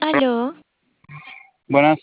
Aló, Buenas.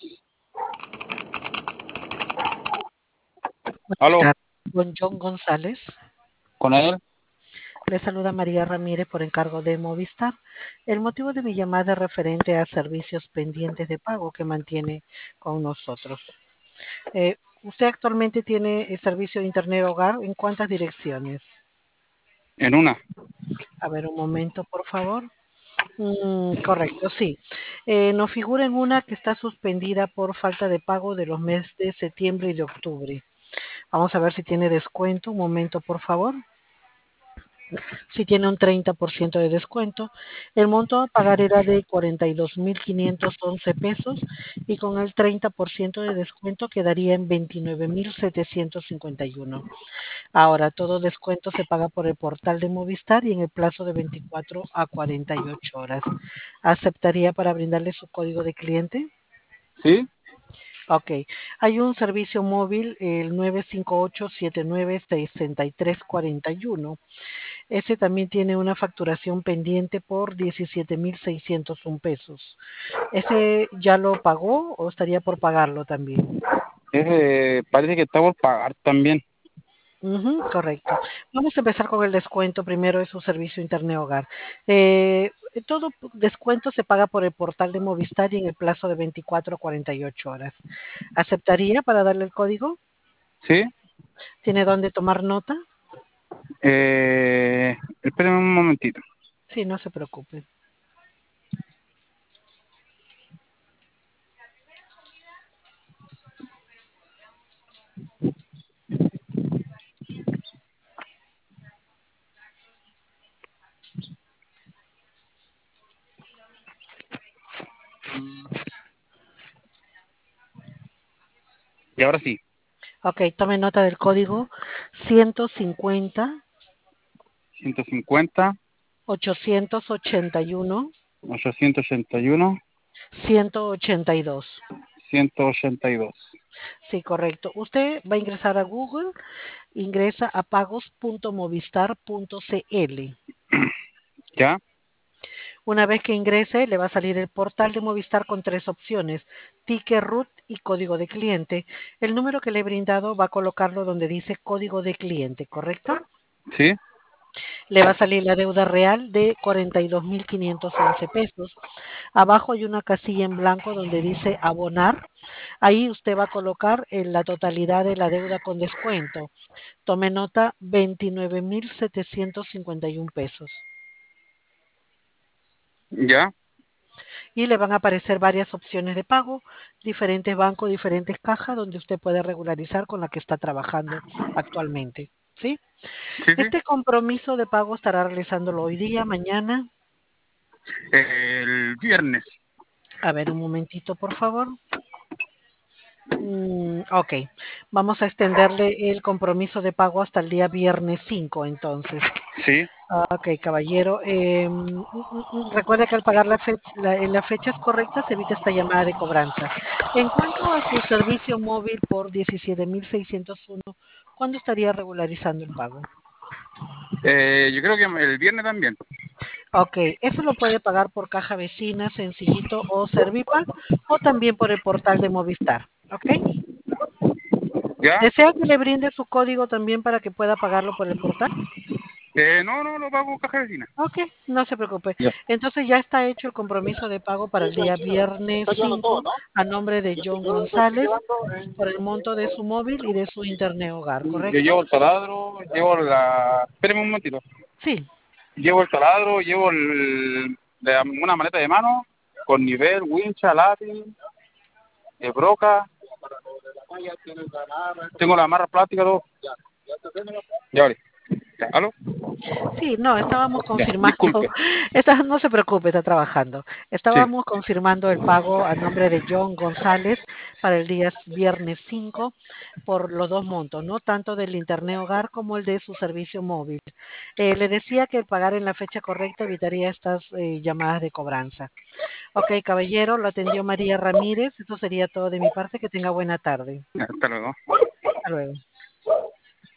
Buenas Aló, tardes, con John González. con él. Le saluda María Ramírez por encargo de Movistar. El motivo de mi llamada es referente a servicios pendientes de pago que mantiene con nosotros. ¿Usted actualmente tiene el servicio de Internet Hogar en cuántas direcciones? En una. A ver, un momento, por favor. Correcto, sí. Nos figura en una que está suspendida por falta de pago de los meses de septiembre y de octubre. Vamos a ver si tiene descuento. Un momento, por favor. Si tiene un 30% de descuento. El monto a pagar era de 42.511 pesos y con el 30% de descuento quedaría en 29.751. Ahora, todo descuento se paga por el portal de Movistar y en el plazo de 24 a 48 horas. ¿Aceptaría para brindarle su código de cliente? ¿Sí? Ok. Hay un servicio móvil, el 958-796341. Ese también tiene una facturación pendiente por 17.601 pesos. ¿Ese ya lo pagó o estaría por pagarlo también? Parece que está por pagar también. Correcto. Vamos a empezar con el descuento. Primero es su servicio Internet Hogar. Todo descuento se paga por el portal de Movistar y en el plazo de 24 a 48 horas. ¿Aceptaría para darle el código? ¿Sí? ¿Tiene dónde tomar nota? Espérenme un momentito. Sí, no se preocupe. Y ahora sí. Ok, tome nota del código 150 150, 881 881, 182. 182. Sí, correcto. Usted va a ingresar a Google, ingresa a pagos.movistar.cl. ¿Ya? Una vez que ingrese, le va a salir el portal de Movistar con tres opciones: ticket, root y código de cliente. El número que le he brindado va a colocarlo donde dice código de cliente, ¿correcto? ¿Sí? Le va a salir la deuda real de 42.511 pesos. Abajo hay una casilla en blanco donde dice abonar. Ahí usted va a colocar la totalidad de la deuda con descuento. Tome nota, 29.751 pesos. ¿Ya? Y le van a aparecer varias opciones de pago, diferentes bancos, diferentes cajas donde usted puede regularizar con la que está trabajando actualmente. ¿Sí? Sí, sí. Este compromiso de pago estará realizándolo hoy día, mañana. El viernes. A ver, un momentito, por favor. Ok, vamos a extenderle el compromiso de pago hasta el día viernes 5, entonces. Sí. Ok, caballero. Recuerde que al pagar en las fechas correctas evita esta llamada de cobranza. En cuanto a su servicio móvil por 17.601, ¿cuándo estaría regularizando el pago? Yo creo que el viernes también. Ok, eso lo puede pagar por caja vecina, Sencillito o Servipal, o también por el portal de Movistar. ¿Ok? ¿Ya? ¿Desea que le brinde su código también para que pueda pagarlo por el portal? No, lo pago caja vecina. Ok, no se preocupe. Ya. Entonces ya está hecho el compromiso de pago para el día viernes 5 a nombre de John González por el monto de su móvil y de su Internet Hogar, Yo ¿correcto? llevo el taladro, llevo la... Espérenme un momentito. Sí. Llevo el taladro, llevo una maleta de mano con nivel, wincha, lápiz, broca. Tengo la amarra plástica, todo. Ya, vale. Ya, ¿aló? Sí, no, estábamos Ya, confirmando, disculpe. no se preocupe, está trabajando. Sí. Estábamos confirmando el pago a nombre de John González para el día viernes 5 por los dos montos, ¿no? Tanto del Internet Hogar como el de su servicio móvil. Le decía que el pagar en la fecha correcta evitaría estas llamadas de cobranza. Ok, caballero, lo atendió María Ramírez. Esto sería todo de mi parte. Que tenga buena tarde. Hasta luego. Hasta luego.